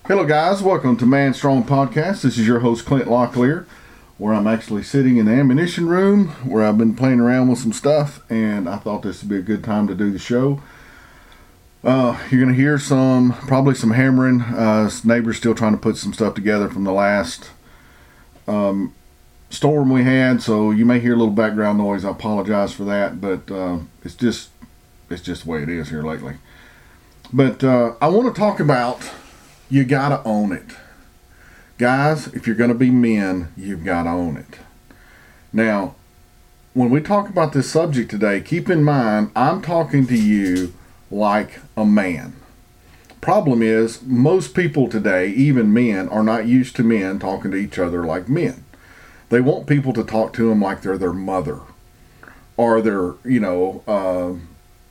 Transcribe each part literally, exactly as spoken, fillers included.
Hello guys, welcome to Man Strong Podcast. This is your host Clint Locklear, where I'm actually sitting in the ammunition room where I've been playing around with some stuff, and I thought this would be a good time to do the show. Uh, you're going to hear some, probably some hammering. Uh, neighbors still trying to put some stuff together from the last um, storm we had, so you may hear a little background noise. I apologize for that, but uh, it's just it's just the way it is here lately. But uh, I want to talk about, you got to own it. Guys, if you're going to be men, you've got to own it. Now, when we talk about this subject today, keep in mind, I'm talking to you like a man. Problem is, most people today, even men, are not used to men talking to each other like men. They want people to talk to them like they're their mother or their, you know, uh,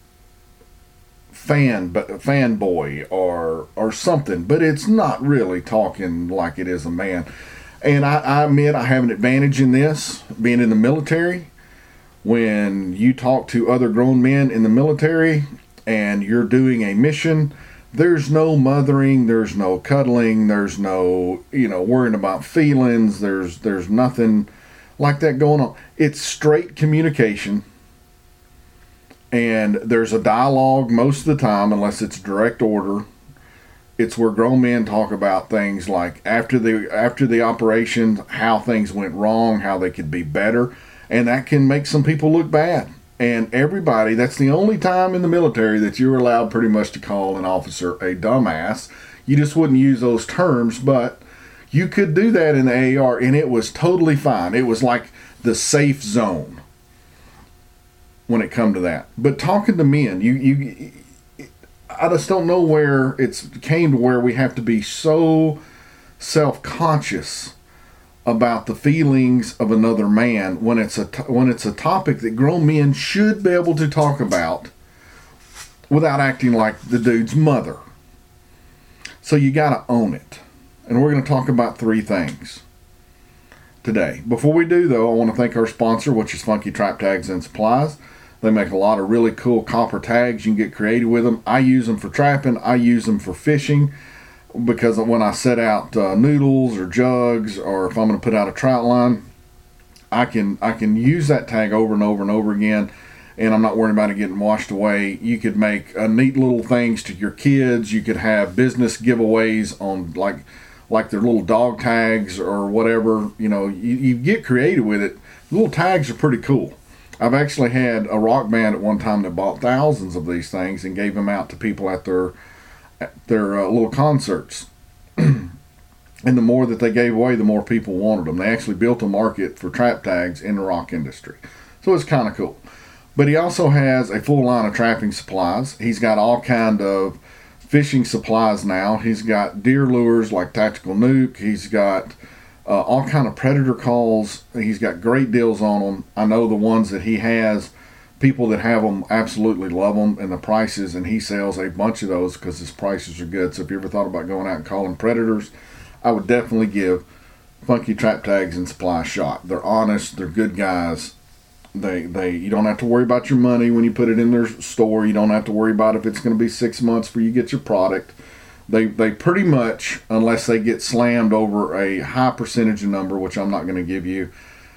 fan but fanboy or or something, but it's not really talking like it is a man. And I, I admit I have an advantage in this, being in the military. When you talk to other grown men in the military and you're doing a mission, there's no mothering, there's no cuddling, there's no, you know, worrying about feelings, there's there's nothing like that going on. It's straight communication. And there's a dialogue most of the time, unless it's direct order. It's where grown men talk about things like after the after the operation, how things went wrong, how they could be better, and that can make some people look bad. And everybody, that's the only time in the military that you're allowed pretty much to call an officer a dumbass. You just wouldn't use those terms, but you could do that in the A A R, and it was totally fine. It was like the safe zone when it come to that. But talking to men, you you I just don't know where it's came to where we have to be so self-conscious about the feelings of another man when it's a when it's a topic that grown men should be able to talk about without acting like the dude's mother. So you got to own it. And we're going to talk about three things today. Before we do, though, I want to thank our sponsor, which is Funky Trap Tags and Supplies. They make a lot of really cool copper tags. You can get creative with them. I use them for trapping. I use them for fishing, because when I set out uh, noodles or jugs, or if I'm going to put out a trout line, I can I can use that tag over and over and over again, and I'm not worried about it getting washed away. You could make uh, neat little things to your kids. You could have business giveaways on like like their little dog tags or whatever. You know, you, you get creative with it. Little tags are pretty cool. I've actually had a rock band at one time that bought thousands of these things and gave them out to people at their at their uh, little concerts. And the more that they gave away, the more people wanted them. They actually built a market for trap tags in the rock industry. So it's kind of cool. But he also has a full line of trapping supplies. He's got all kind of fishing supplies now. He's got deer lures like Tactical Nuke. He's got Uh, all kind of predator calls. He's got great deals on them. I know the ones that he has, people that have them absolutely love them, and the prices, and he sells a bunch of those because his prices are good. So if you ever thought about going out and calling predators, I would definitely give Funky Trap Tags and Supply a shot. They're honest. They're good guys. They they you don't have to worry about your money when you put it in their store. You don't have to worry about if it's going to be six months before you get your product. They they pretty much, unless they get slammed over a high percentage of number, which I'm not going to give you,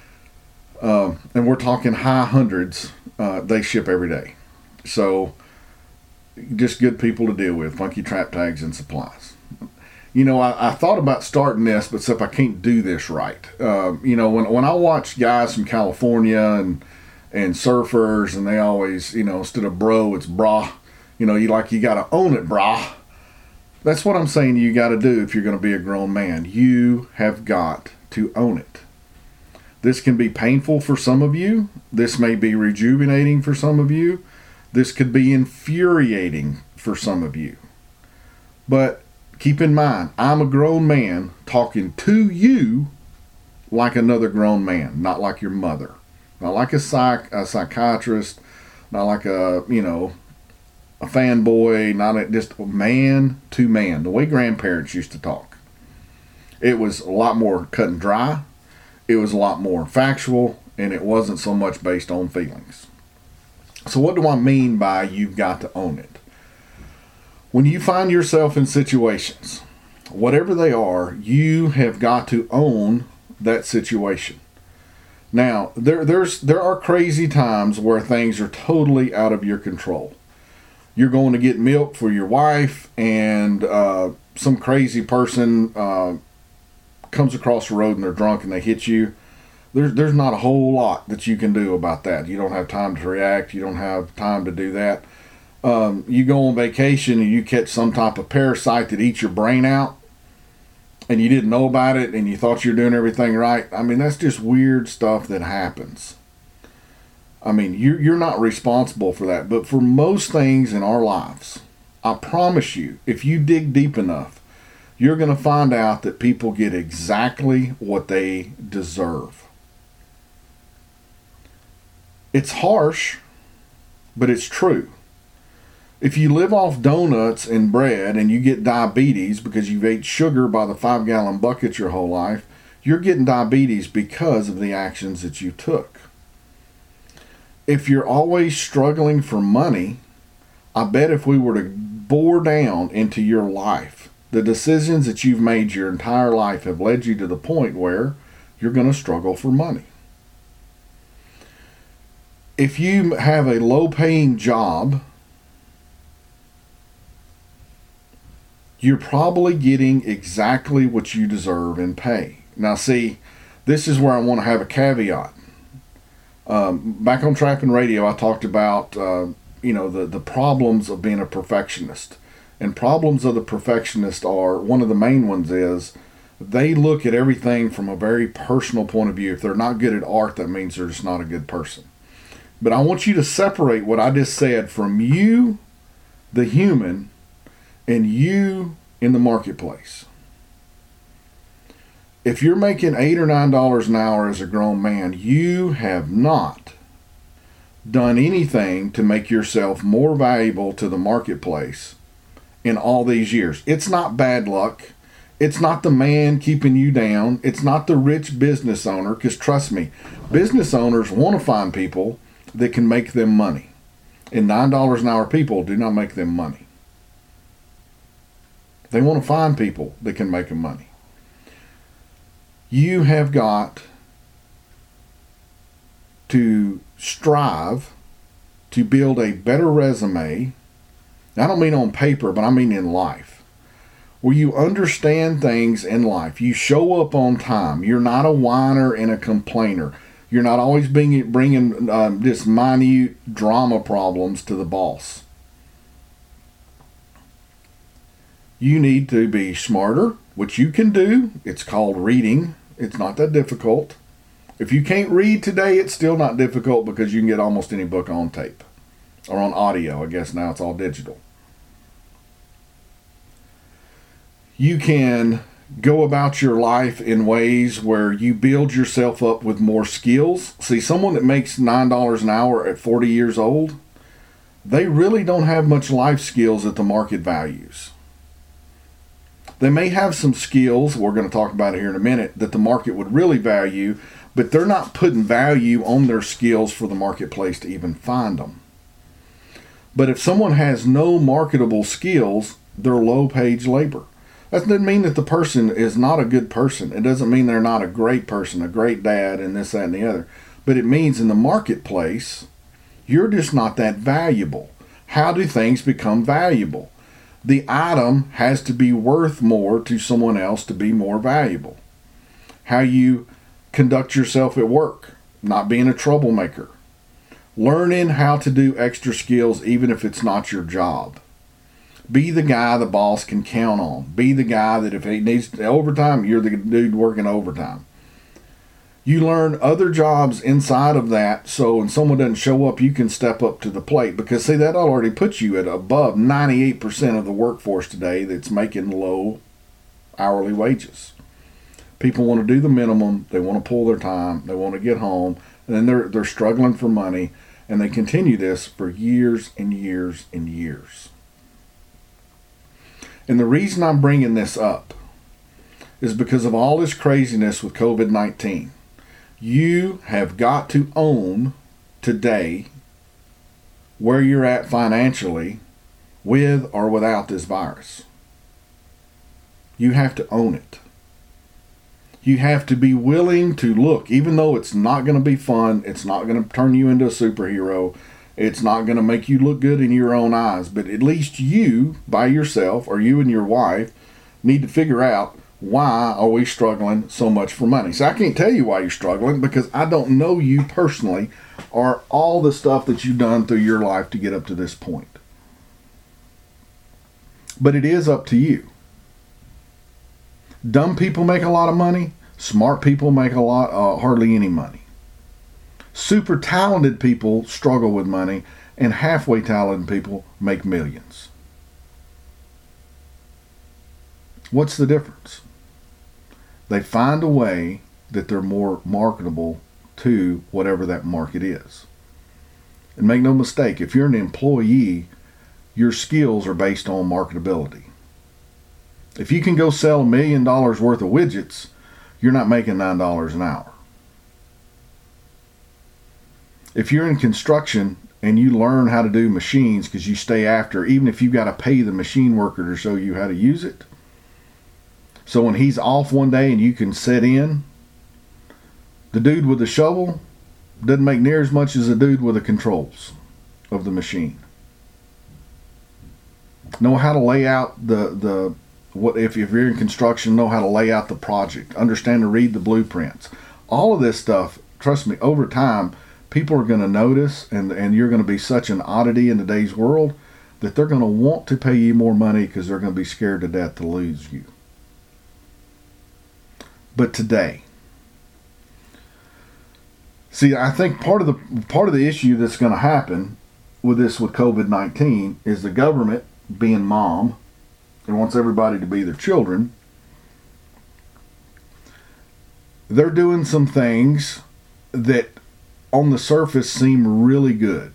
uh, and we're talking high hundreds, uh, they ship every day. So just good people to deal with, Funky Trap Tags and Supplies. You know, I, I thought about starting this, but except I can't do this right. Uh, you know, when when I watch guys from California and and surfers, and they always, you know, instead of bro, it's brah. You know, you like, you got to own it, brah. That's what I'm saying you got to do if you're going to be a grown man. You have got to own it. This can be painful for some of you. This may be rejuvenating for some of you. This could be infuriating for some of you. But keep in mind, I'm a grown man talking to you like another grown man, not like your mother. Not like a psych, a psychiatrist, not like a, you know, a fanboy, not a, just man to man, the way grandparents used to talk. It was a lot more cut and dry. It was a lot more factual, and it wasn't so much based on feelings. So what do I mean by you've got to own it? When you find yourself in situations whatever they are, you have got to own that situation. Now, there there's there are crazy times where things are totally out of your control. You're going to get milk for your wife, and uh, some crazy person uh, comes across the road and they're drunk and they hit you. There's there's not a whole lot that you can do about that. You don't have time to react. You don't have time to do that. Um, you go on vacation and you catch some type of parasite that eats your brain out, and you didn't know about it, and you thought you were doing everything right. I mean, that's just weird stuff that happens. I mean, you're, you're not responsible for that. But for most things in our lives, I promise you, if you dig deep enough, you're going to find out that people get exactly what they deserve. It's harsh, but it's true. If you live off donuts and bread and you get diabetes because you've ate sugar by the five gallon bucket your whole life, you're getting diabetes because of the actions that you took. If you're always struggling for money, I bet if we were to bore down into your life, the decisions that you've made your entire life have led you to the point where you're going to struggle for money. If you have a low-paying job, you're probably getting exactly what you deserve in pay. Now, see, this is where I want to have a caveat. Um, back on Trapping Radio, I talked about, uh, you know, the, the problems of being a perfectionist. And problems of the perfectionist are, one of the main ones is, they look at everything from a very personal point of view. If they're not good at art, that means they're just not a good person. But I want you to separate what I just said from you, the human, and you in the marketplace. If you're making eight or nine dollars an hour as a grown man, you have not done anything to make yourself more valuable to the marketplace in all these years. It's not bad luck. It's not the man keeping you down. It's not the rich business owner, because trust me, business owners want to find people that can make them money. And nine dollars an hour people do not make them money. They want to find people that can make them money. You have got to strive to build a better resume. I don't mean on paper, but I mean in life, where you understand things in life. You show up on time. You're not a whiner and a complainer. You're not always being, bringing um, just minute drama problems to the boss. You need to be smarter, which you can do. It's called reading. It's not that difficult. If you can't read today, it's still not difficult, because you can get almost any book on tape or on audio. I guess now it's all digital. You can go about your life in ways where you build yourself up with more skills. See, someone that makes nine dollars an hour at forty years old, they really don't have much life skills that the market values. They may have some skills, we're going to talk about it here in a minute, that the market would really value, but they're not putting value on their skills for the marketplace to even find them. But if someone has no marketable skills, they're low-paid labor. That doesn't mean that the person is not a good person. It doesn't mean they're not a great person, a great dad, and this, that, and the other. But it means in the marketplace, you're just not that valuable. How do things become valuable? The item has to be worth more to someone else to be more valuable. How you conduct yourself at work, not being a troublemaker. Learning how to do extra skills even if it's not your job. Be the guy the boss can count on. Be the guy that if he needs overtime, you're the dude working overtime. You learn other jobs inside of that, so when someone doesn't show up, you can step up to the plate. Because, see, that already puts you at above ninety-eight percent of the workforce today that's making low hourly wages. People want to do the minimum. They want to pull their time. They want to get home. And then they're, they're struggling for money. And they continue this for years and years and years. And the reason I'm bringing this up is because of all this craziness with covid nineteen. You have got to own today where you're at financially with or without this virus. You have to own it. You have to be willing to look, even though it's not going to be fun, it's not going to turn you into a superhero, it's not going to make you look good in your own eyes, but at least you, by yourself, or you and your wife, need to figure out, why are we struggling so much for money? So I can't tell you why you're struggling, because I don't know you personally or all the stuff that you've done through your life to get up to this point. But it is up to you. Dumb people make a lot of money. Smart people make a lot, uh, hardly any money. Super talented people struggle with money, and halfway talented people make millions. What's the difference? They find a way that they're more marketable to whatever that market is. And make no mistake, if you're an employee, your skills are based on marketability. If you can go sell a million dollars worth of widgets, you're not making nine dollars an hour. If you're in construction and you learn how to do machines because you stay after, even if you've got to pay the machine worker to show you how to use it, so when he's off one day and you can sit in, the dude with the shovel doesn't make near as much as the dude with the controls of the machine. Know how to lay out the, the what if, if you're in construction, know how to lay out the project, understand to read the blueprints. All of this stuff, trust me, over time, people are going to notice, and, and you're going to be such an oddity in today's world that they're going to want to pay you more money because they're going to be scared to death to lose you. But today, see, I think part of the part of the issue that's going to happen with this with COVID nineteen is the government, being mom, and wants everybody to be their children. They're doing some things that on the surface seem really good.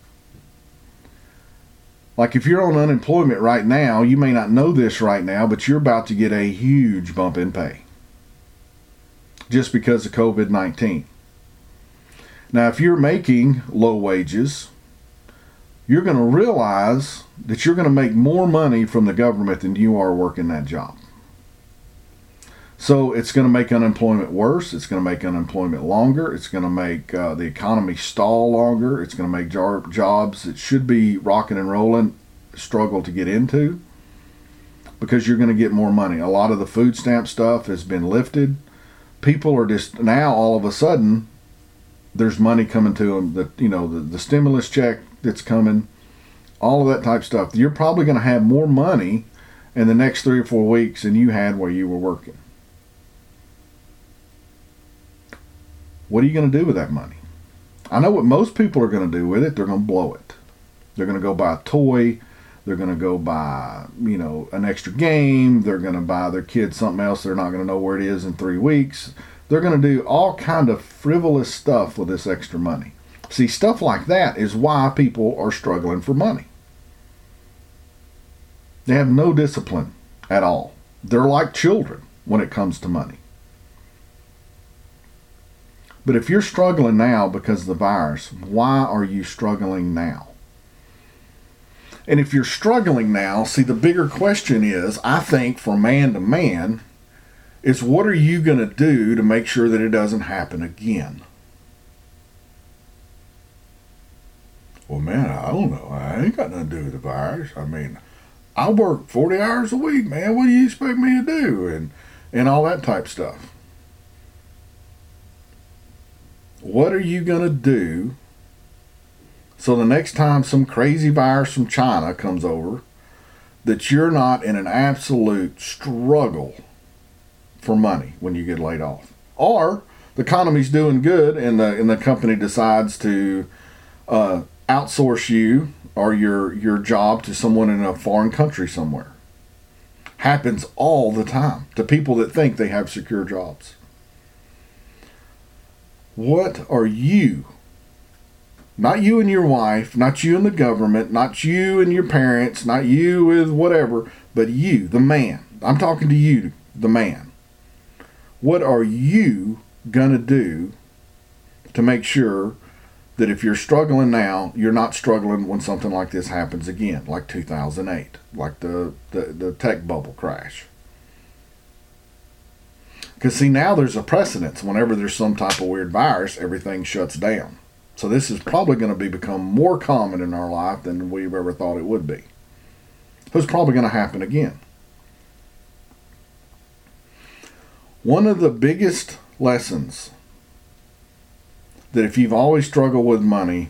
Like if you're on unemployment right now, you may not know this right now, but you're about to get a huge bump in pay just because of COVID nineteen. Now, if you're making low wages, you're going to realize that you're going to make more money from the government than you are working that job. So it's going to make unemployment worse. It's going to make unemployment longer. It's going to make uh, the economy stall longer. It's going to make jar- jobs that should be rocking and rolling struggle to get into because you're going to get more money. A lot of the food stamp stuff has been lifted. People are just now all of a sudden there's money coming to them. The you know the, the stimulus check that's coming, all of that type of stuff. You're probably going to have more money in the next three or four weeks than you had where you were working. What are you going to do with that money? I know what most people are going to do with it. They're going to blow it. They're going to go buy a toy. They're going to go buy, you know, an extra game. They're going to buy their kids something else. They're not going to know where it is in three weeks. They're going to do all kind of frivolous stuff with this extra money. See, stuff like that is why people are struggling for money. They have no discipline at all. They're like children when it comes to money. But if you're struggling now because of the virus, why are you struggling now? And if you're struggling now, see, the bigger question is, I think, for man to man, is what are you going to do to make sure that it doesn't happen again? Well, man, I don't know. I ain't got nothing to do with the virus. I mean, I work forty hours a week, man. What do you expect me to do? And, and all that type stuff. What are you going to do so the next time some crazy virus from China comes over, that you're not in an absolute struggle for money when you get laid off? Or the economy's doing good and the and the company decides to uh, outsource you or your your job to someone in a foreign country somewhere. Happens all the time to people that think they have secure jobs. What are you? Not you and your wife, not you and the government, not you and your parents, not you with whatever, but you, the man. I'm talking to you, the man. What are you going to do to make sure that if you're struggling now, you're not struggling when something like this happens again, like two thousand eight, like the, the, the tech bubble crash? Because, see, now there's a precedence. Whenever there's some type of weird virus, everything shuts down. So this is probably going to be become more common in our life than we've ever thought it would be. So it's probably going to happen again. One of the biggest lessons that if you've always struggled with money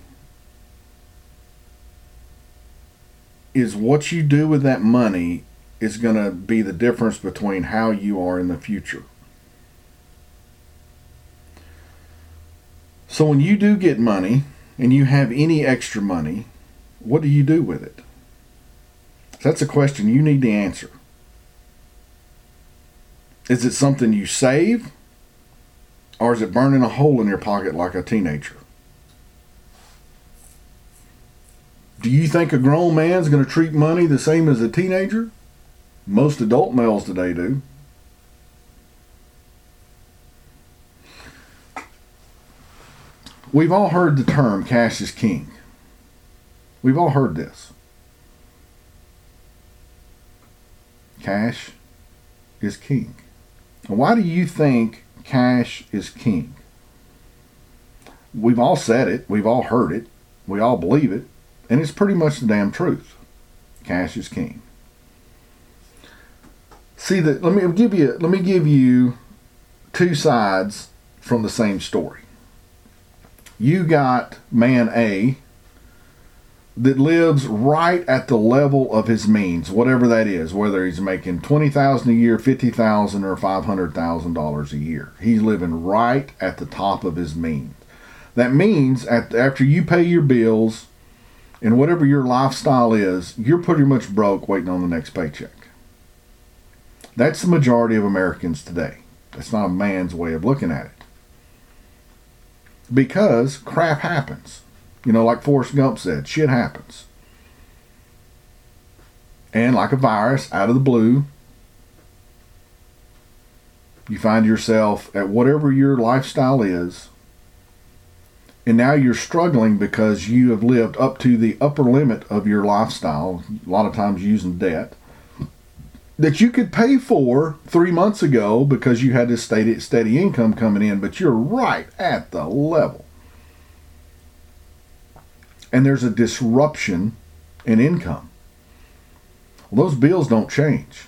is what you do with that money is going to be the difference between how you are in the future. So when you do get money and you have any extra money, what do you do with it? That's a question you need to answer. Is it something you save, or is it burning a hole in your pocket like a teenager? Do you think a grown man's going to treat money the same as a teenager? Most adult males today do. We've all heard the term cash is king. We've all heard this. Cash is king. Why do you think cash is king? We've all said it. We've all heard it. We all believe it. And it's pretty much the damn truth. Cash is king. See that? Let me give you. Let me give you two sides from the same story. You got man A that lives right at the level of his means, whatever that is, whether he's making twenty thousand dollars a year, fifty thousand dollars, or five hundred thousand dollars a year. He's living right at the top of his means. That means at, after you pay your bills and whatever your lifestyle is, you're pretty much broke waiting on the next paycheck. That's the majority of Americans today. That's not a man's way of looking at it. Because crap happens. You know, like Forrest Gump said, shit happens. And like a virus, out of the blue, you find yourself at whatever your lifestyle is, and now you're struggling because you have lived up to the upper limit of your lifestyle, a lot of times using debt, that you could pay for three months ago because you had this steady, steady income coming in, but you're right at the level. And there's a disruption in income. Well, those bills don't change.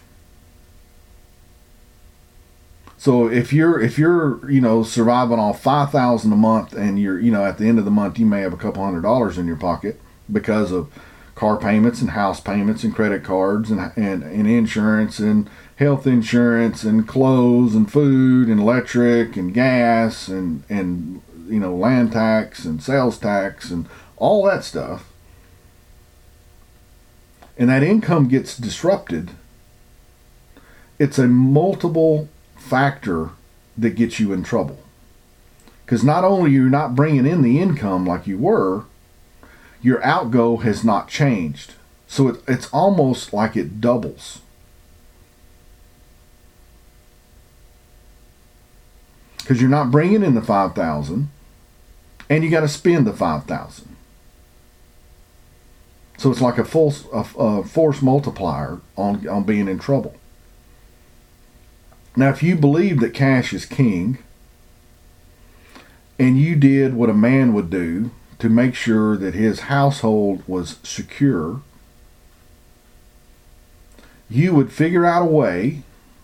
So if you're if you're you know surviving off five thousand a month, and you're you know at the end of the month you may have a couple hundred dollars in your pocket because of car payments and house payments and credit cards and, and, and insurance and health insurance and clothes and food and electric and gas and, and you know land tax and sales tax and all that stuff. And that income gets disrupted. It's a multiple factor that gets you in trouble. Because not only you're not bringing in the income like you were, your outgo has not changed. So it, it's almost like it doubles. Because you're not bringing in the five thousand and you got to spend the five thousand. So it's like a, full, a, a force multiplier on, on being in trouble. Now, if you believe that cash is king, and you did what a man would do to make sure that his household was secure, you would figure out a way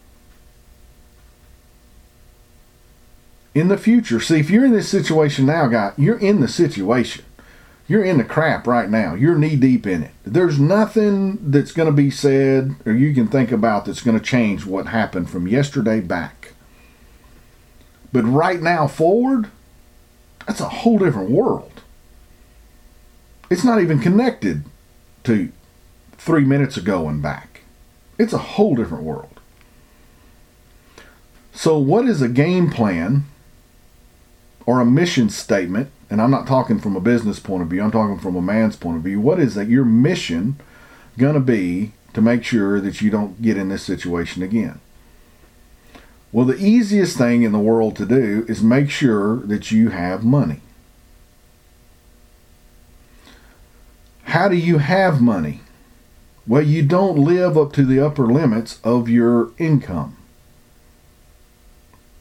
in the future. See, if you're in this situation now, guy, you're in the situation. You're in the crap right now. You're knee deep in it. There's nothing that's going to be said or you can think about that's going to change what happened from yesterday back. But right now forward, that's a whole different world. It's not even connected to three minutes ago and back. It's a whole different world. So what is a game plan or a mission statement? And I'm not talking from a business point of view. I'm talking from a man's point of view. What is that your mission going to be to make sure that you don't get in this situation again? Well, the easiest thing in the world to do is make sure that you have money. How do you have money? Well, you don't live up to the upper limits of your income.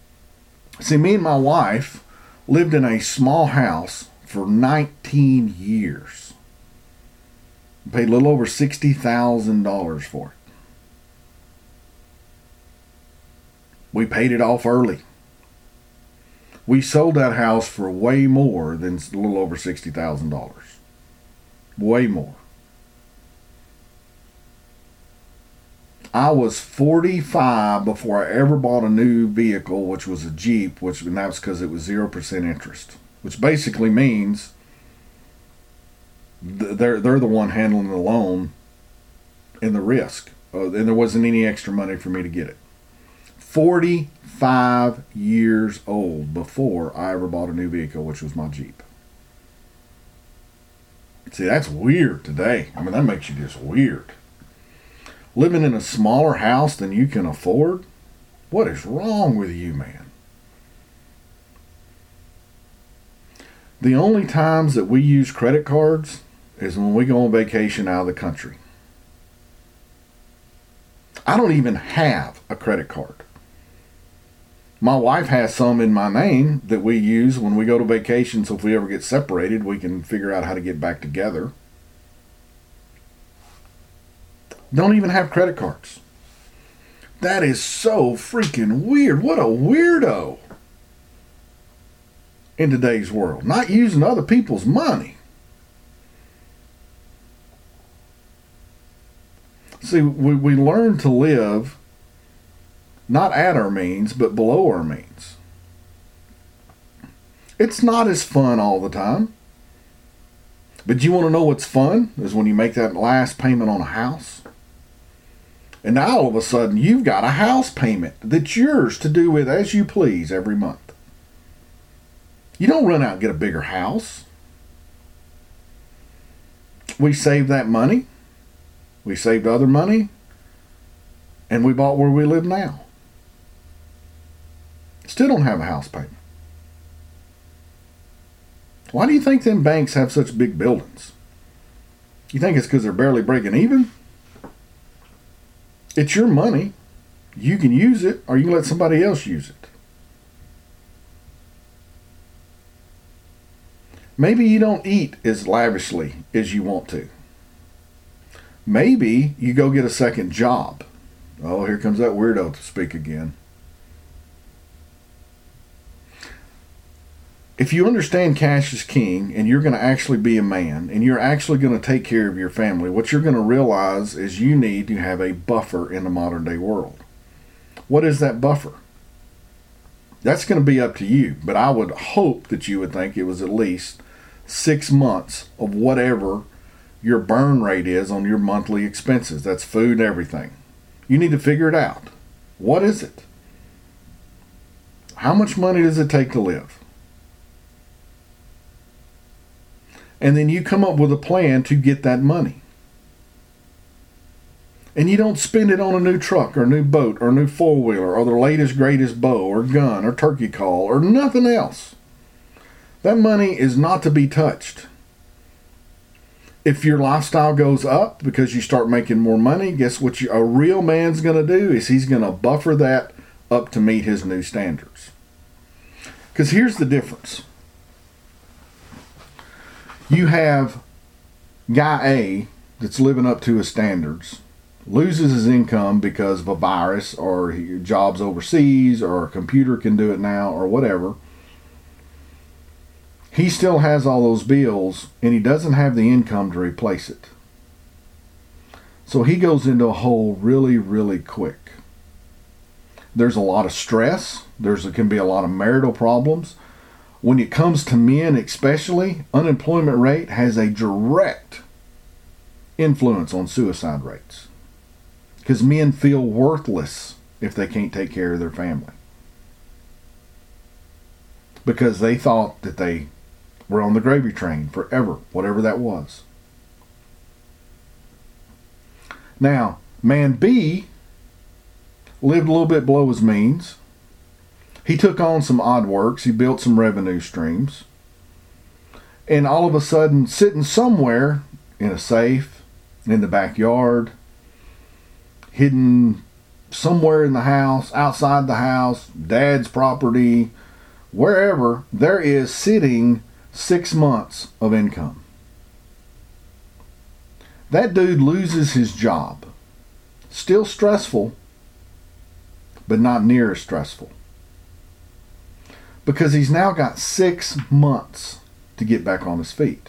See, me and my wife lived in a small house for nineteen years. Paid a little over sixty thousand dollars for it. We paid it off early. We sold that house for way more than a little over sixty thousand dollars. Way more. I was forty-five before I ever bought a new vehicle, which was a Jeep, which and that was because it was zero percent interest, which basically means they're they're the one handling the loan and the risk, uh, and there wasn't any extra money for me to get it. forty-five years old before I ever bought a new vehicle, which was my Jeep. See, that's weird today. I mean, that makes you just weird. Living in a smaller house than you can afford? What is wrong with you, man? The only times that we use credit cards is when we go on vacation out of the country. I don't even have a credit card. My wife has some in my name that we use when we go to vacation, so if we ever get separated, we can figure out how to get back together. Don't even have credit cards. That is so freaking weird. What a weirdo in today's world. Not using other people's money. See, we, we learn to live not at our means, but below our means. It's not as fun all the time. But you want to know what's fun? Is when you make that last payment on a house. And now all of a sudden you've got a house payment that's yours to do with as you please every month. You don't run out and get a bigger house. We saved that money. We saved other money. And we bought where we live now. Still don't have a house payment. Why do you think them banks have such big buildings? You think it's because they're barely breaking even? It's your money. You can use it, or you can let somebody else use it. Maybe you don't eat as lavishly as you want to. Maybe you go get a second job. Oh, here comes that weirdo to speak again. If you understand cash is king and you're going to actually be a man and you're actually going to take care of your family, what you're going to realize is you need to have a buffer in the modern day world. What is that buffer? That's going to be up to you, but I would hope that you would think it was at least six months of whatever your burn rate is on your monthly expenses. That's food and everything. You need to figure it out. What is it? How much money does it take to live? And then you come up with a plan to get that money. And you don't spend it on a new truck or a new boat or a new four-wheeler or the latest, greatest bow or gun or turkey call or nothing else. That money is not to be touched. If your lifestyle goes up because you start making more money, guess what you, a real man's going to do is he's going to buffer that up to meet his new standards. Because here's the difference. You have guy A that's living up to his standards, loses his income because of a virus or he, jobs overseas or a computer can do it now or whatever. He still has all those bills and he doesn't have the income to replace it. So he goes into a hole really, really quick. There's a lot of stress. There's there can be a lot of marital problems. When it comes to men especially, unemployment rate has a direct influence on suicide rates. Because men feel worthless if they can't take care of their family. Because they thought that they were on the gravy train forever, whatever that was. Now, man B lived a little bit below his means. He took on some odd works. He built some revenue streams. And all of a sudden, sitting somewhere in a safe, in the backyard, hidden somewhere in the house, outside the house, dad's property, wherever, there is sitting six months of income. That dude loses his job. Still stressful, but not near as stressful. Because he's now got six months to get back on his feet.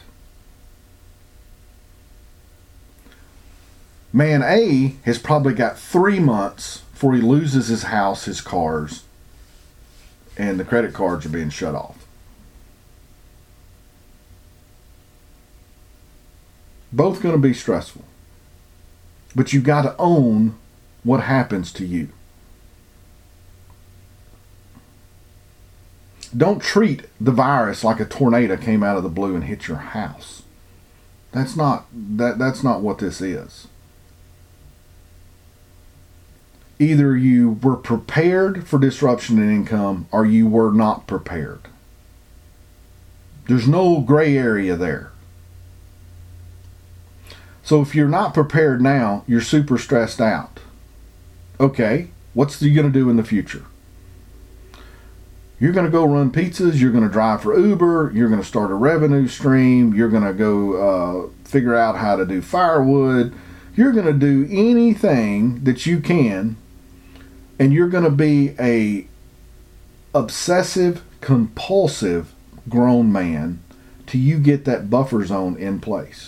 Man A has probably got three months before he loses his house, his cars, and the credit cards are being shut off. Both going to be stressful. But you got to own what happens to you. Don't treat the virus like a tornado came out of the blue and hit your house. That's not that that's not what this is. Either you were prepared for disruption in income or you were not prepared. There's no gray area there. So if you're not prepared now, you're super stressed out. Okay, what's you going to do in the future? You're going to go run pizzas, you're going to drive for Uber, you're going to start a revenue stream, you're going to go uh, figure out how to do firewood, you're going to do anything that you can, and you're going to be a obsessive, compulsive grown man till you get that buffer zone in place.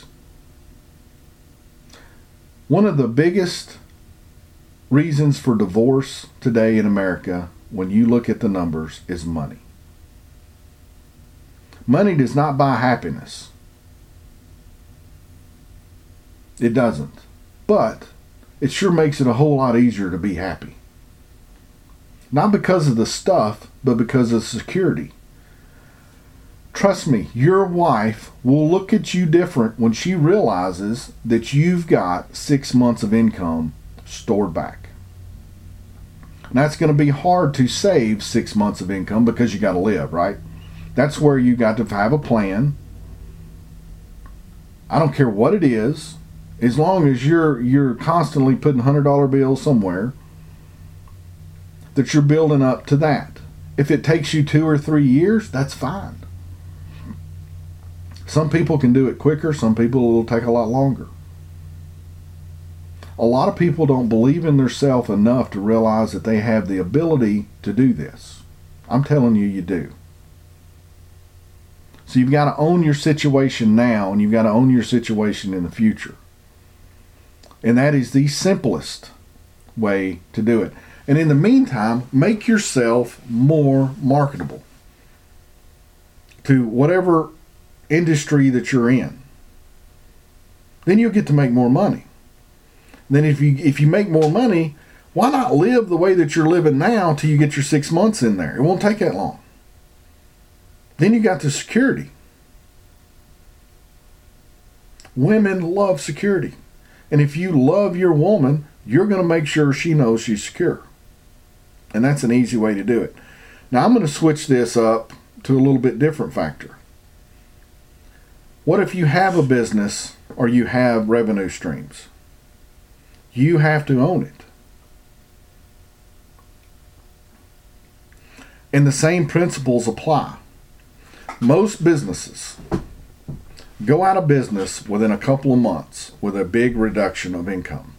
One of the biggest reasons for divorce today in America, when you look at the numbers, is money. Money does not buy happiness. It doesn't. But it sure makes it a whole lot easier to be happy. Not because of the stuff, but because of security. Trust me, your wife will look at you different when she realizes that you've got six months of income stored back. And that's going to be hard to save six months of income because you got to live, right? That's where you got to have a plan. I don't care what it is, as long as you're you're constantly putting one hundred dollar bills somewhere, that you're building up to that. If it takes you two or three years, that's fine. Some people can do it quicker, some people it'll take a lot longer. A lot of people don't believe in themselves enough to realize that they have the ability to do this. I'm telling you, you do. So you've got to own your situation now, and you've got to own your situation in the future. And that is the simplest way to do it. And in the meantime, make yourself more marketable to whatever industry that you're in. Then you'll get to make more money. Then if you if you make more money, why not live the way that you're living now till you get your six months in there? It won't take that long. Then you got the security. Women love security. And if you love your woman, you're going to make sure she knows she's secure. And that's an easy way to do it. Now I'm going to switch this up to a little bit different factor. What if you have a business or you have revenue streams? You have to own it. And the same principles apply. Most businesses go out of business within a couple of months with a big reduction of income.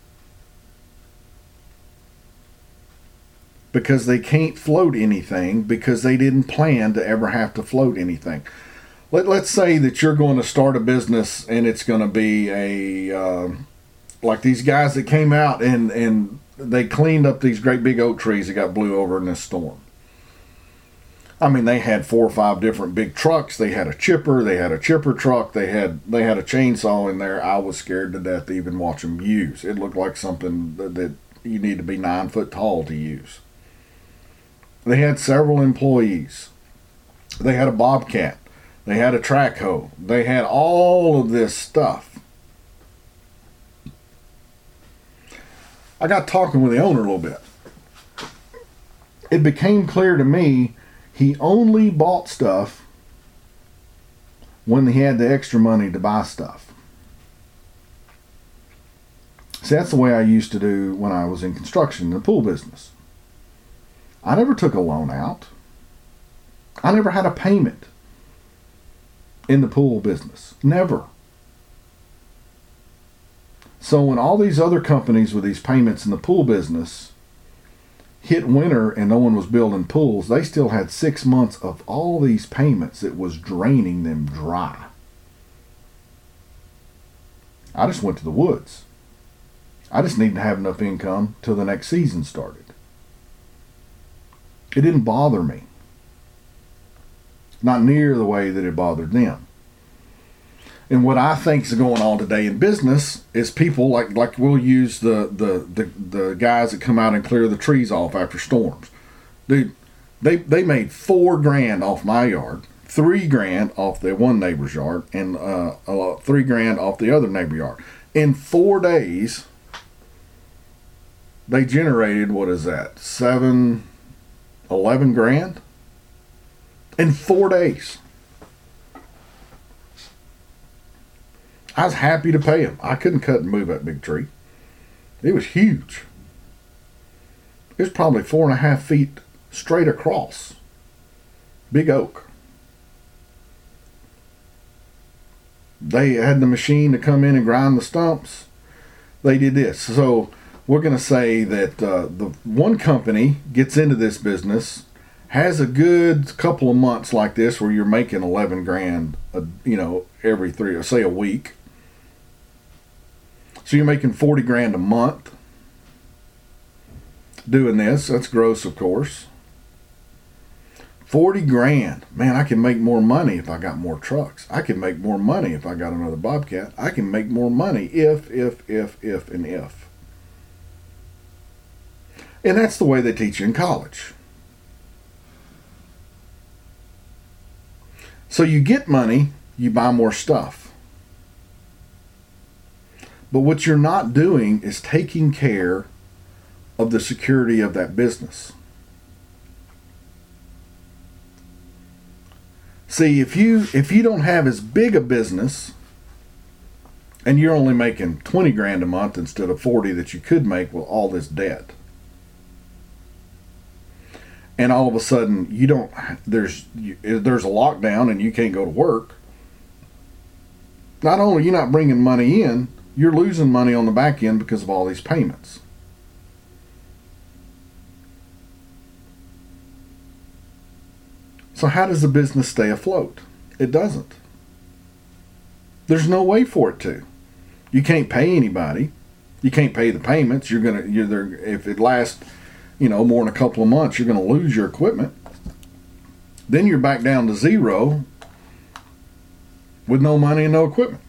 Because they can't float anything, because they didn't plan to ever have to float anything. Let, let's say that you're going to start a business and it's going to be a, uh, like these guys that came out and, and they cleaned up these great big oak trees that got blew over in this storm. I mean, they had four or five different big trucks. They had a chipper. They had a chipper truck. They had they had a chainsaw in there. I was scared to death to even watch them use. It looked like something that, that you need to be nine foot tall to use. They had several employees. They had a bobcat. They had a track hoe. They had all of this stuff. I got talking with the owner a little bit. It became clear to me he only bought stuff when he had the extra money to buy stuff. See, that's the way I used to do when I was in construction, in the pool business. I never took a loan out. I never had a payment in the pool business. Never. So when all these other companies with these payments in the pool business hit winter and no one was building pools, they still had six months of all these payments that was draining them dry. I just went to the woods. I just needed to have enough income till the next season started. It didn't bother me. Not near the way that it bothered them. And what I think is going on today in business is people like like we'll use the the the, the guys that come out and clear the trees off after storms. Dude, they they made four grand off my yard, three grand off the one neighbor's yard, and uh, uh three grand off the other neighbor yard. In four days, they generated, what is that, seven, eleven grand in four days. I was happy to pay him. I couldn't cut and move that big tree. It was huge. It was probably four and a half feet straight across. Big oak. They had the machine to come in and grind the stumps. They did this. So we're going to say that uh, the one company gets into this business, has a good couple of months like this where you're making eleven grand, a, you know, every three, or say a week. So you're making forty grand a month doing this. That's gross, of course. forty grand. Man, I can make more money if I got more trucks. I can make more money if I got another Bobcat. I can make more money if, if, if, if, and if. And that's the way they teach you in college. So you get money, you buy more stuff. But what you're not doing is taking care of the security of that business. See, if you if you don't have as big a business and you're only making twenty grand a month instead of forty that you could make with all this debt, and all of a sudden you don't there's you, there's a lockdown and you can't go to work, not only are you not bringing money in, you're losing money on the back end because of all these payments. So how does the business stay afloat? It doesn't. There's no way for it to. You can't pay anybody. You can't pay the payments. You're gonna you're there if it lasts, you know, more than a couple of months, you're gonna lose your equipment. Then you're back down to zero with no money and no equipment.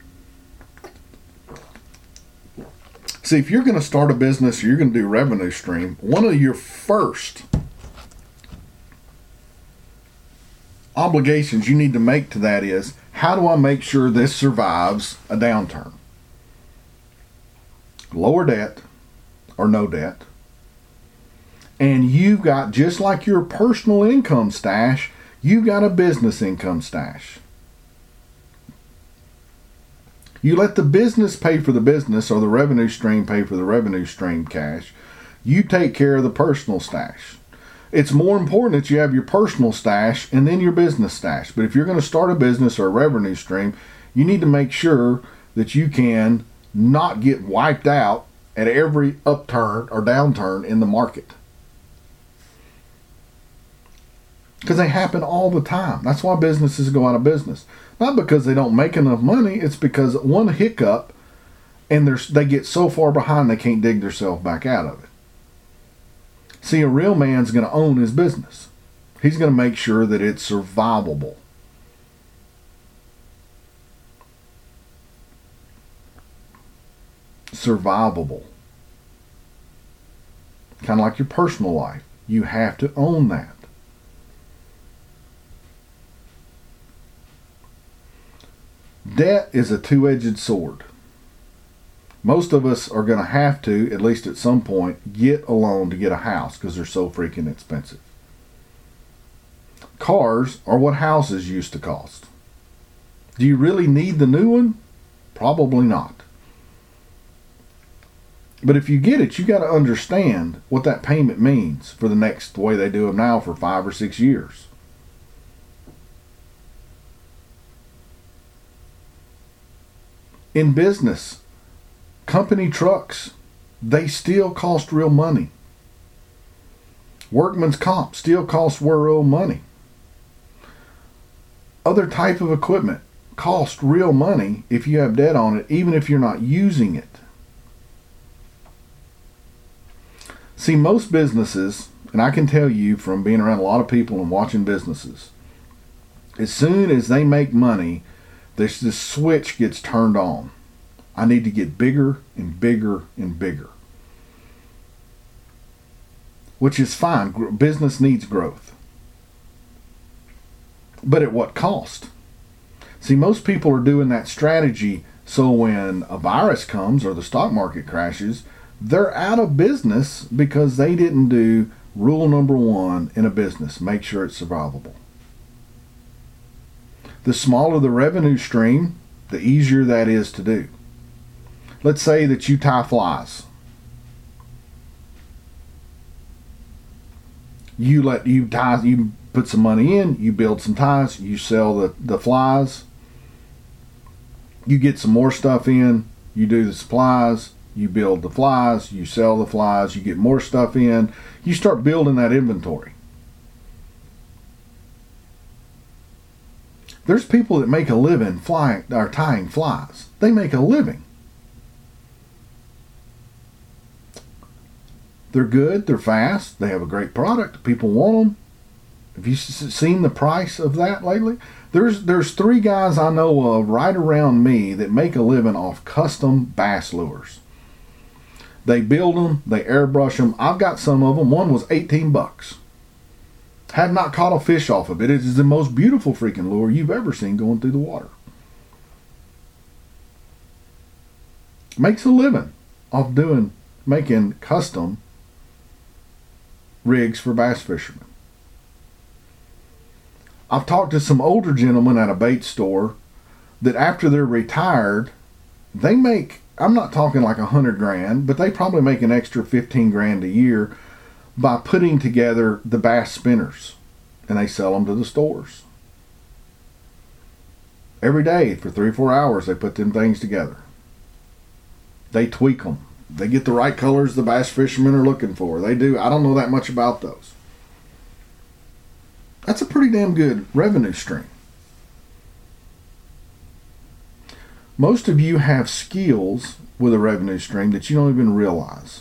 See, if you're going to start a business, or you're going to do revenue stream, one of your first obligations you need to make to that is, how do I make sure this survives a downturn? Lower debt or no debt. And you've got, just like your personal income stash, you've got a business income stash. You let the business pay for the business, or the revenue stream pay for the revenue stream cash. You take care of the personal stash. It's more important that you have your personal stash and then your business stash. But if you're going to start a business or a revenue stream, you need to make sure that you can not get wiped out at every upturn or downturn in the market. Because they happen all the time. That's why businesses go out of business. Not because they don't make enough money. It's because one hiccup and they get so far behind they can't dig themselves back out of it. See, a real man's going to own his business. He's going to make sure that it's survivable. Survivable. Kind of like your personal life. You have to own that. Debt is a two-edged sword. Most of us are going to have to, at least at some point, get a loan to get a house because they're so freaking expensive. Cars are what houses used to cost. Do you really need the new one? Probably not. But if you get it, you got to understand what that payment means for the next, the way they do them now, for five or six years. In business, company trucks, they still cost real money. Workman's comp still costs real money. Other type of equipment cost real money if you have debt on it, even if you're not using it. See, most businesses, and I can tell you from being around a lot of people and watching businesses, as soon as they make money, this, this switch gets turned on. I need to get bigger and bigger and bigger. Which is fine. Business needs growth. But at what cost? See, most people are doing that strategy so when a virus comes or the stock market crashes, they're out of business because they didn't do rule number one in a business. Make sure it's survivable. The smaller the revenue stream, the easier that is to do. Let's say that you tie flies. You let you tie, you put some money in, you build some ties, you sell the, the flies, you get some more stuff in, you do the supplies, you build the flies, you sell the flies, you get more stuff in, you start building that inventory. There's people that make a living flying or tying flies. They make a living. They're good, they're fast, they have a great product, people want them. Have you seen the price of that lately? There's there's three guys I know of right around me that make a living off custom bass lures. They build them, they airbrush them. I've got some of them. One was eighteen bucks. Have not caught a fish off of it. It is the most beautiful freaking lure you've ever seen going through the water. Makes a living off doing, making custom rigs for bass fishermen. I've talked to some older gentlemen at a bait store that after they're retired, they make, I'm not talking like a hundred grand, but they probably make an extra fifteen grand a year by putting together the bass spinners, and they sell them to the stores. Every day for three or four hours they put them things together. They tweak them. They get the right colors the bass fishermen are looking for. They do. I don't know that much about those. That's a pretty damn good revenue stream. Most of you have skills with a revenue stream that you don't even realize.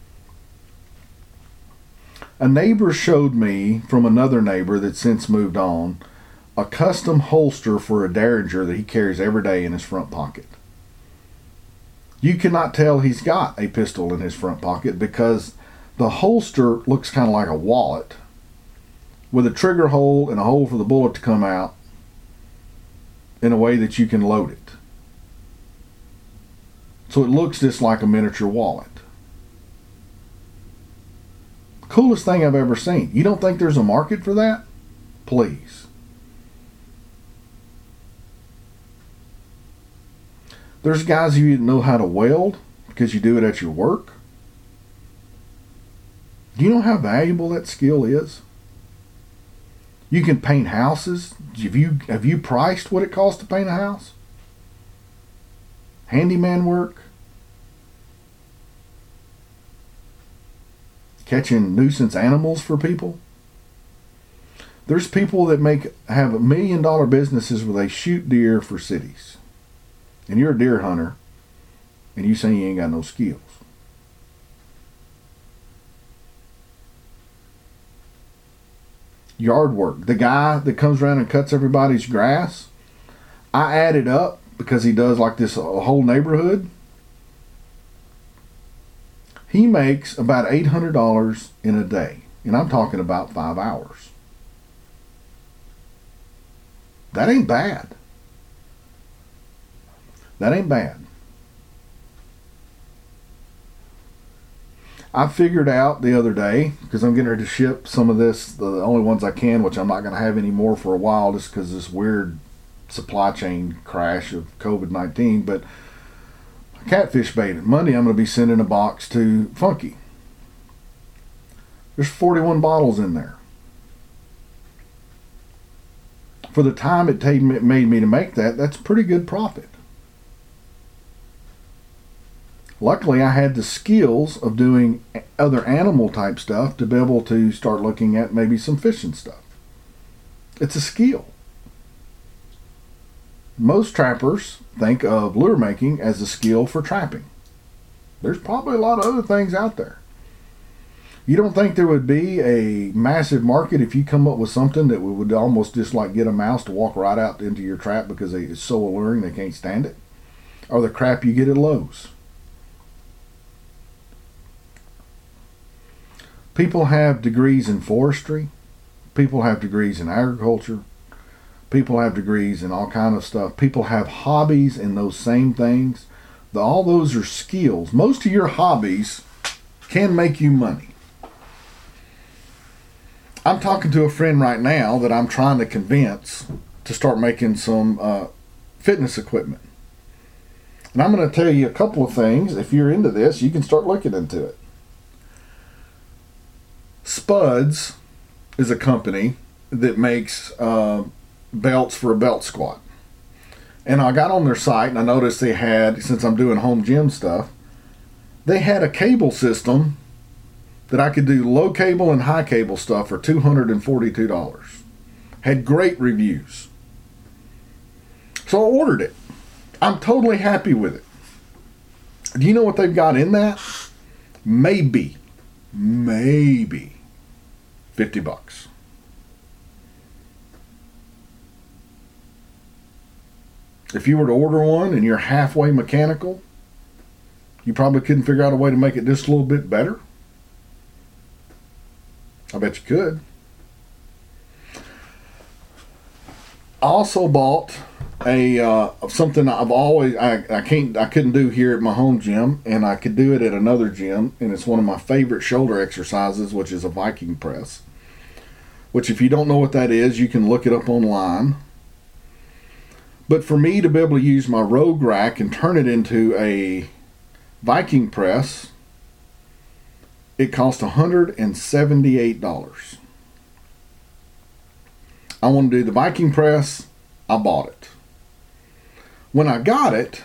A neighbor showed me from another neighbor that's since moved on a custom holster for a Derringer that he carries every day in his front pocket. You cannot tell he's got a pistol in his front pocket because the holster looks kind of like a wallet with a trigger hole and a hole for the bullet to come out in a way that you can load it. So it looks just like a miniature wallet. Coolest thing I've ever seen. You don't think there's a market for that? Please. There's guys who know how to weld because you do it at your work. Do you know how valuable that skill is? You can paint houses. Have you, have you priced what it costs to paint a house? Handyman work. Catching nuisance animals for people. There's people that make have million dollar businesses where they shoot deer for cities. And you're a deer hunter, and you say you ain't got no skills. Yard work. The guy that comes around and cuts everybody's grass, I added up because he does like this a whole neighborhood. He makes about eight hundred dollars in a day, and I'm talking about five hours. That ain't bad. That ain't bad. I figured out the other day, because I'm getting ready to ship some of this, the only ones I can, which I'm not going to have any more for a while just because this weird supply chain crash of covid nineteen, but catfish bait. Monday I'm going to be sending a box to Funky. There's forty-one bottles in there. For the time it made me to make that, that's pretty good profit. Luckily, I had the skills of doing other animal type stuff to be able to start looking at maybe some fishing stuff. It's a skill. Most trappers think of lure making as a skill for trapping. There's probably a lot of other things out there. You don't think there would be a massive market if you come up with something that would almost just like get a mouse to walk right out into your trap because it's so alluring they can't stand it? Or the crap you get at Lowe's. People have degrees in forestry. People have degrees in agriculture. People have degrees in all kind of stuff. People have hobbies in those same things. The, all those are skills. Most of your hobbies can make you money. I'm talking to a friend right now that I'm trying to convince to start making some uh, fitness equipment. And I'm going to tell you a couple of things. If you're into this, you can start looking into it. Spuds is a company that makes uh, belts for a belt squat. And I got on their site and I noticed they had, since I'm doing home gym stuff, they had a cable system that I could do low cable and high cable stuff for two hundred forty-two dollars. Had great reviews. So I ordered it. I'm totally happy with it. Do you know what they've got in that? Maybe, maybe fifty bucks. If you were to order one and you're halfway mechanical, you probably couldn't figure out a way to make it just a little bit better. I bet you could. I also bought a uh, something I've always I, I can't I couldn't do here at my home gym, and I could do it at another gym, and it's one of my favorite shoulder exercises, which is a Viking press. Which, if you don't know what that is, you can look it up online. But for me to be able to use my Rogue Rack and turn it into a Viking press, it cost one hundred seventy-eight dollars. I want to do the Viking press. I bought it. When I got it,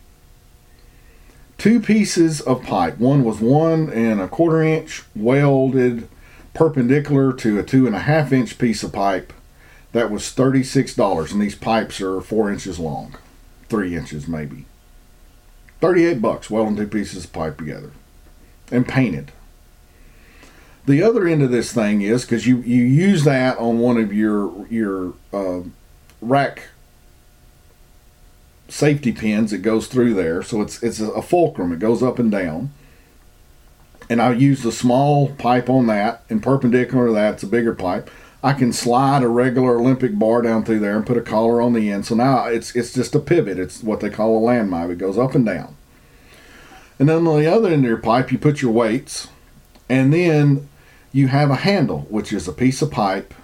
two pieces of pipe. One was one and a quarter inch welded perpendicular to a two and a half inch piece of pipe. That was thirty-six dollars, and these pipes are four inches long, three inches maybe. thirty-eight bucks welding two pieces of pipe together and painted. The other end of this thing is, because you, you use that on one of your your uh, rack safety pins that goes through there, so it's it's a fulcrum. It goes up and down. And I use the small pipe on that, and perpendicular to that, it's a bigger pipe. I can slide a regular Olympic bar down through there and put a collar on the end. So now it's it's just a pivot. It's what they call a landmine. It goes up and down. And then on the other end of your pipe, you put your weights, and then you have a handle, which is a piece of pipe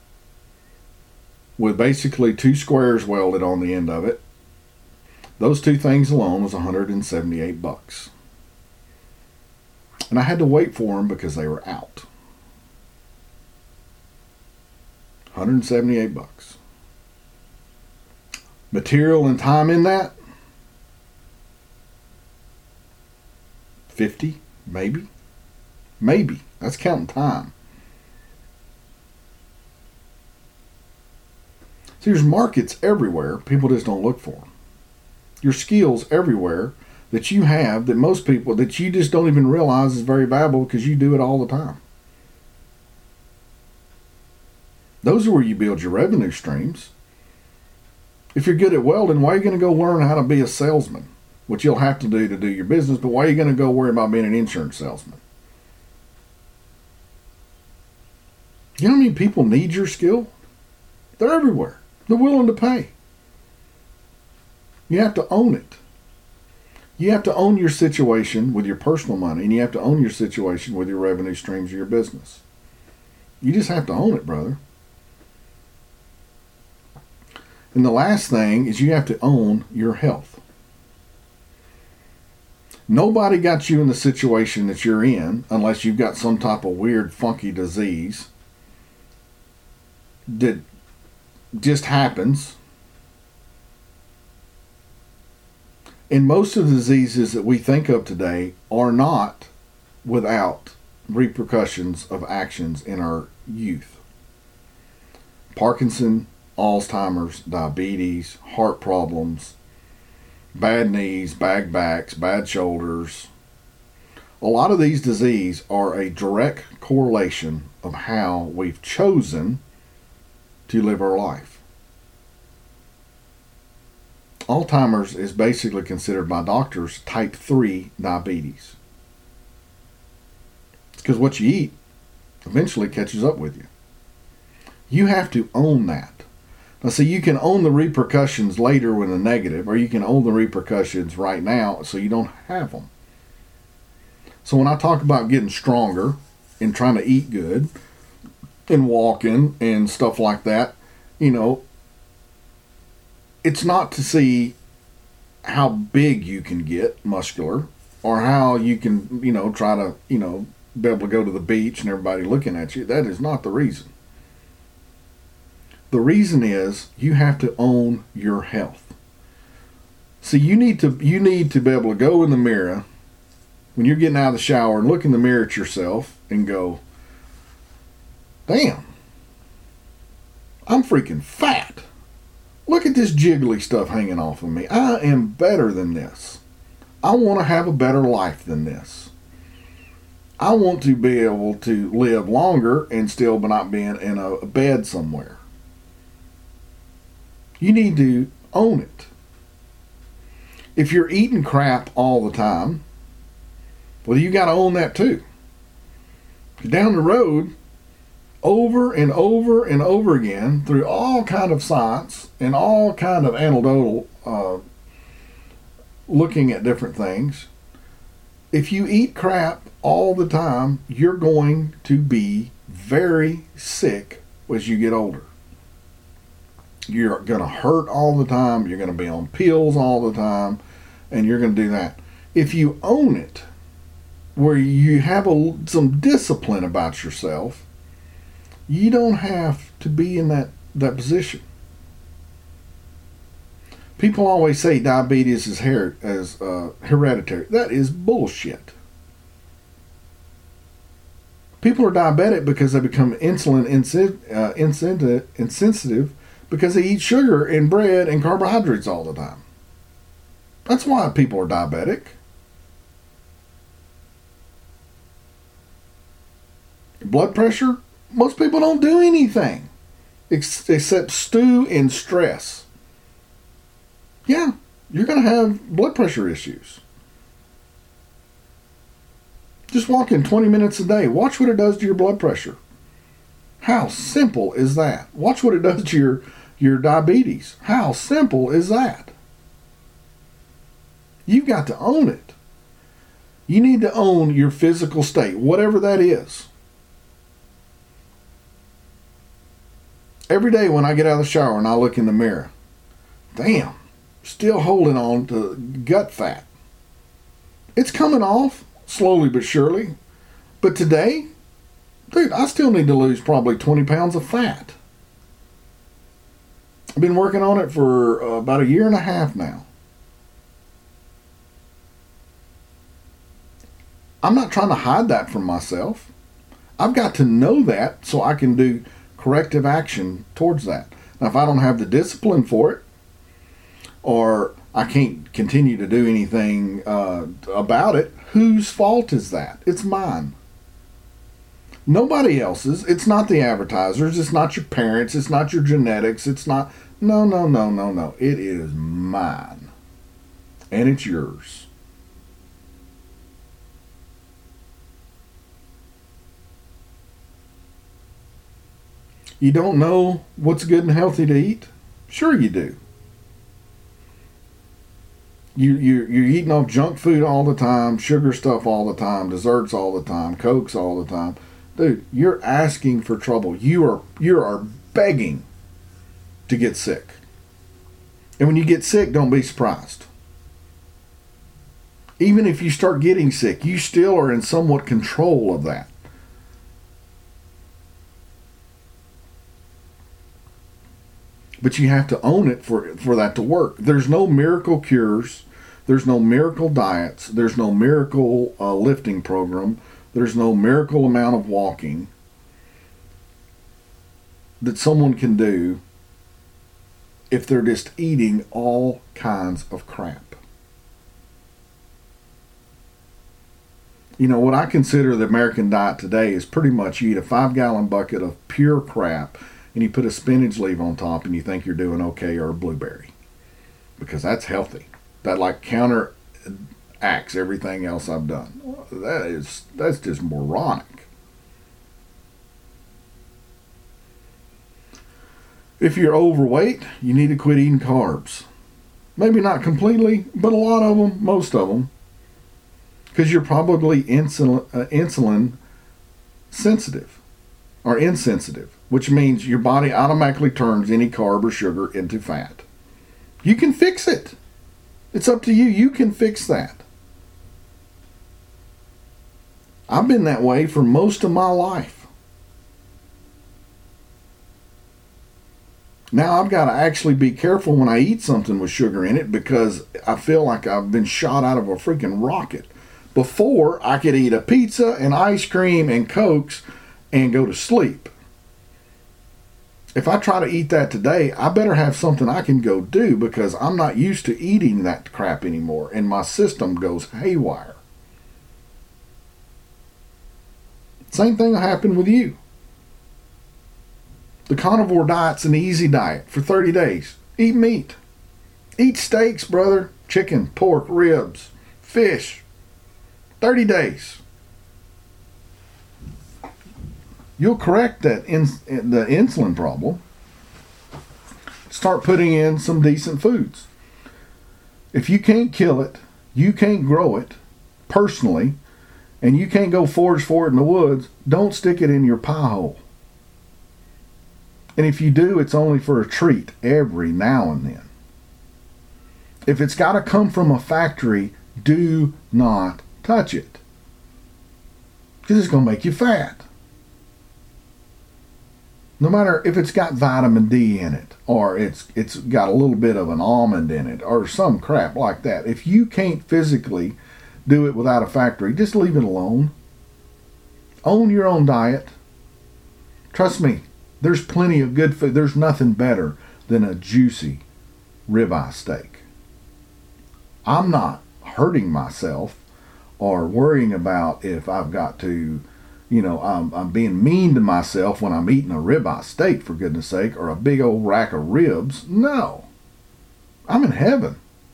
with basically two squares welded on the end of it. Those two things alone was one hundred seventy-eight bucks. And I had to wait for them because they were out. one hundred seventy-eight bucks. Material and time in that? fifty, maybe. Maybe. That's counting time. See, there's markets everywhere. People just don't look for them. Your skills everywhere that you have that most people, that you just don't even realize is very valuable because you do it all the time. Those are where you build your revenue streams. If you're good at welding, why are you going to go learn how to be a salesman? Which you'll have to do to do your business, but why are you going to go worry about being an insurance salesman? You know how many people need your skill? They're everywhere. They're willing to pay. You have to own it. You have to own your situation with your personal money, and you have to own your situation with your revenue streams of your business. You just have to own it, brother. And the last thing is you have to own your health. Nobody got you in the situation that you're in unless you've got some type of weird, funky disease that just happens. And most of the diseases that we think of today are not without repercussions of actions in our youth. Parkinson, Alzheimer's, diabetes, heart problems, bad knees, bad backs, bad shoulders. A lot of these diseases are a direct correlation of how we've chosen to live our life. Alzheimer's is basically considered by doctors type three diabetes. It's because what you eat eventually catches up with you. You have to own that. Now, see, you can own the repercussions later with a negative, or you can own the repercussions right now so you don't have them. So when I talk about getting stronger and trying to eat good and walking and stuff like that, you know, it's not to see how big you can get muscular or how you can, you know, try to, you know, be able to go to the beach and everybody looking at you. That is not the reason. The reason is you have to own your health. See, you need to you need to be able to go in the mirror when you're getting out of the shower and look in the mirror at yourself and go, damn, I'm freaking fat. Look at this jiggly stuff hanging off of me. I am better than this. I want to have a better life than this. I want to be able to live longer and still not being in a bed somewhere. You need to own it. If you're eating crap all the time, well, you got to own that too. Down the road, over and over and over again, through all kind of science and all kind of anecdotal uh, looking at different things, if you eat crap all the time, you're going to be very sick as you get older. You're going to hurt all the time. You're going to be on pills all the time. And you're going to do that. If you own it, where you have a, some discipline about yourself, you don't have to be in that, that position. People always say diabetes is her, as, uh, hereditary. That is bullshit. People are diabetic because they become insulin insen- uh, insen- insensitive because they eat sugar and bread and carbohydrates all the time. That's why people are diabetic. Blood pressure, most people don't do anything ex- except stew and stress. Yeah, you're going to have blood pressure issues. Just walking twenty minutes a day. Watch what it does to your blood pressure. How simple is that? Watch what it does to your, your diabetes. How simple is that? You've got to own it. You need to own your physical state, whatever that is. Every day when I get out of the shower and I look in the mirror, damn, still holding on to gut fat. It's coming off slowly but surely. But today, dude, I still need to lose probably twenty pounds of fat. I've been working on it for uh, about a year and a half now. I'm not trying to hide that from myself. I've got to know that so I can do corrective action towards that. Now, if I don't have the discipline for it, or I can't continue to do anything uh, about it, whose fault is that? It's mine. Nobody else's. It's not the advertisers. It's not your parents. It's not your genetics. It's not... No, no, no, no, no. It is mine. And it's yours. You don't know what's good and healthy to eat? Sure you do. You, you, you're eating off junk food all the time, sugar stuff all the time, desserts all the time, Cokes all the time. Dude, you're asking for trouble. You are, you are begging to get sick. And when you get sick, don't be surprised. Even if you start getting sick, you still are in somewhat control of that. But you have to own it for, for that to work. There's no miracle cures. There's no miracle diets. There's no miracle uh, lifting program. There's no miracle amount of walking that someone can do if they're just eating all kinds of crap. You know, what I consider the American diet today is pretty much you eat a five gallon bucket of pure crap and you put a spinach leaf on top and you think you're doing okay, or a blueberry. Because that's healthy. That like counteracts everything else I've done. That is, that's just moronic. If you're overweight, you need to quit eating carbs. Maybe not completely, but a lot of them, most of them. Because you're probably insulin, uh, insulin sensitive or insensitive, which means your body automatically turns any carb or sugar into fat. You can fix it. It's up to you. You can fix that. I've been that way for most of my life. Now I've got to actually be careful when I eat something with sugar in it, because I feel like I've been shot out of a freaking rocket. Before, I could eat a pizza and ice cream and Cokes and go to sleep. If I try to eat that today, I better have something I can go do, because I'm not used to eating that crap anymore, and my system goes haywire. Same thing will happen with you. The carnivore diet's an easy diet for thirty days. Eat meat. Eat steaks, brother. Chicken, pork, ribs, fish. thirty days. You'll correct that in, the insulin problem. Start putting in some decent foods. If you can't kill it, you can't grow it personally, and you can't go forage for it in the woods, don't stick it in your pie hole. And if you do, it's only for a treat every now and then. If it's got to come from a factory, do not touch it, because it's going to make you fat. No matter if it's got vitamin D in it, or it's it's got a little bit of an almond in it, or some crap like that. If you can't physically do it without a factory, just leave it alone. Own your own diet. Trust me, there's plenty of good food. There's nothing better than a juicy ribeye steak. I'm not hurting myself or worrying about if I've got to, you know, I'm, I'm being mean to myself when I'm eating a ribeye steak, for goodness sake, or a big old rack of ribs. No. I'm in heaven.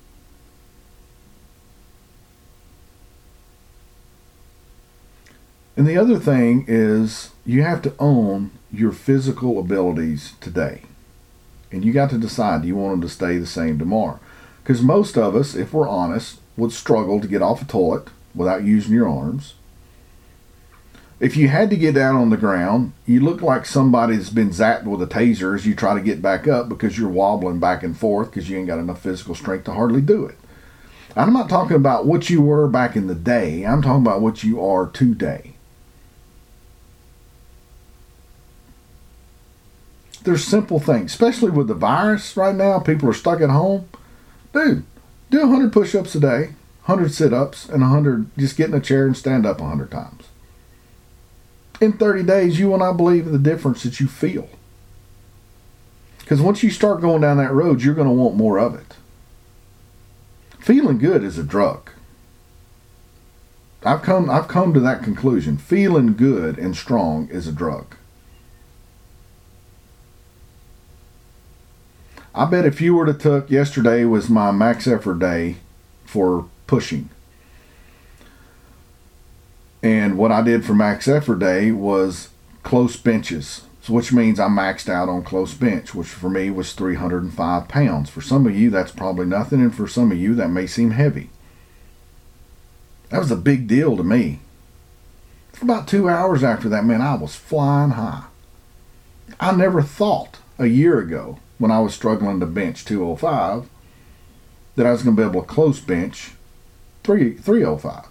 And the other thing is, you have to own your physical abilities today. And you got to decide, do you want them to stay the same tomorrow? Because most of us, if we're honest, would struggle to get off a toilet without using your arms. If you had to get down on the ground, you look like somebody that's been zapped with a taser as you try to get back up, because you're wobbling back and forth because you ain't got enough physical strength to hardly do it. I'm not talking about what you were back in the day. I'm talking about what you are today. There's simple things, especially with the virus right now. People are stuck at home. Dude, do one hundred push-ups a day, one hundred sit-ups, and one hundred, just get in a chair and stand up one hundred times. In thirty days, you will not believe the difference that you feel. Because once you start going down that road, you're going to want more of it. Feeling good is a drug. I've come, I've come to that conclusion. Feeling good and strong is a drug. I bet if you were to took, yesterday was my max effort day for pushing. And what I did for max effort day was close benches, so which means I maxed out on close bench, which for me was three hundred five pounds. For some of you, that's probably nothing, and for some of you, that may seem heavy. That was a big deal to me. For about two hours after that, man, I was flying high. I never thought a year ago, when I was struggling to bench two oh five, that I was going to be able to close bench three oh five.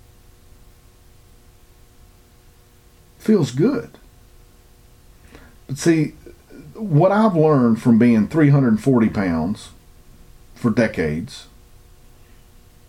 Feels good. But see, what I've learned from being three hundred forty pounds for decades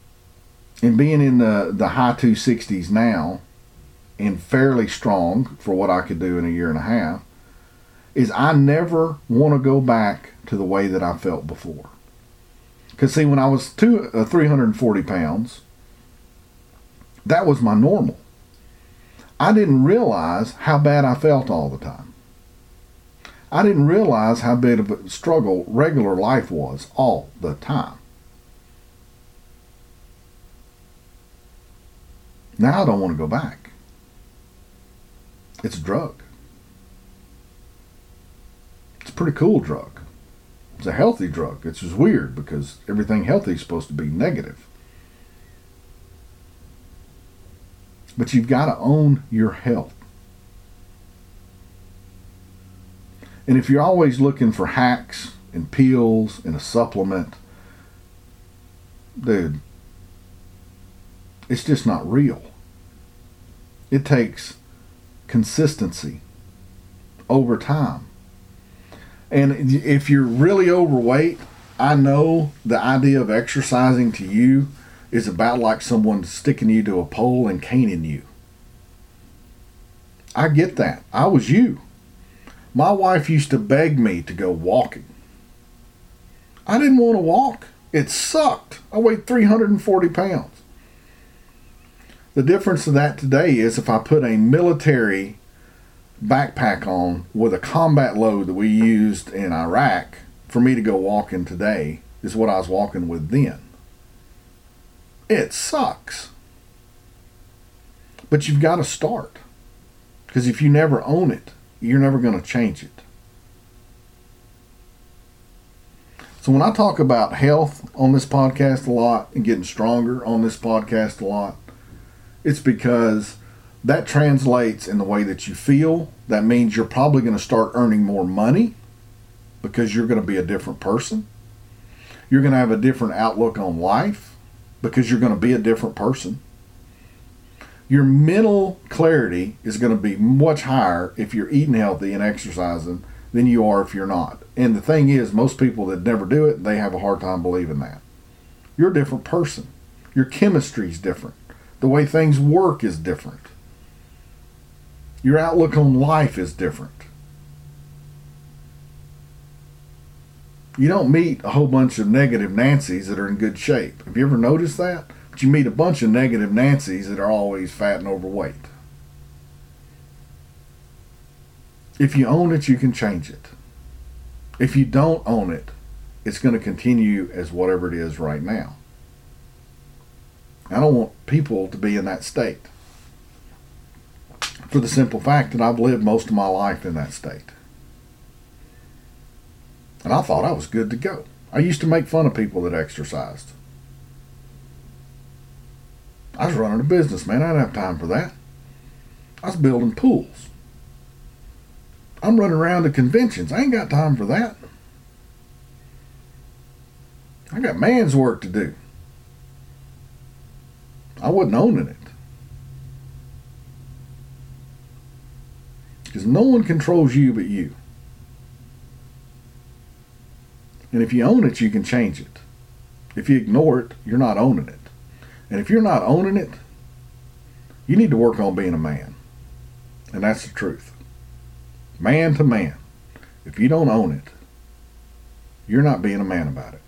And being in the, the high two sixties now and fairly strong for what I could do in a year and a half, is I never want to go back to the way that I felt before. Because see, when I was two, uh, three hundred forty pounds, that was my normal. I didn't realize how bad I felt all the time. I didn't realize how big of a struggle regular life was all the time. Now I don't want to go back. It's a drug. It's a pretty cool drug. It's a healthy drug. It's just weird because everything healthy is supposed to be negative. But you've got to own your health. And if you're always looking for hacks and pills and a supplement, dude, it's just not real. It takes consistency over time. And if you're really overweight, I know the idea of exercising to you is about like someone sticking you to a pole and caning you. I get that. I was you. My wife used to beg me to go walking. I didn't want to walk. It sucked. I weighed three hundred forty pounds. The difference of that today is if I put a military backpack on with a combat load that we used in Iraq, for me to go walking today is what I was walking with then. It sucks. But you've got to start. Because if you never own it, you're never going to change it. So when I talk about health on this podcast a lot and getting stronger on this podcast a lot, it's because that translates in the way that you feel. That means you're probably going to start earning more money because you're going to be a different person. You're going to have a different outlook on life because you're going to be a different person. Your mental clarity is going to be much higher if you're eating healthy and exercising than you are if you're not. And the thing is, most people that never do it, they have a hard time believing that. You're a different person. Your chemistry is different. The way things work is different. Your outlook on life is different. You don't meet a whole bunch of negative Nancys that are in good shape. Have you ever noticed that? But you meet a bunch of negative Nancys that are always fat and overweight. If you own it, you can change it. If you don't own it, it's going to continue as whatever it is right now. I don't want people to be in that state. For the simple fact that I've lived most of my life in that state. And I thought I was good to go. I used to make fun of people that exercised. I was running a business, man. I didn't have time for that. I was building pools. I'm running around to conventions. I ain't got time for that. I got man's work to do. I wasn't owning it. Because no one controls you but you. And if you own it, you can change it. If you ignore it, you're not owning it. And if you're not owning it, you need to work on being a man. And that's the truth. Man to man. If you don't own it, you're not being a man about it.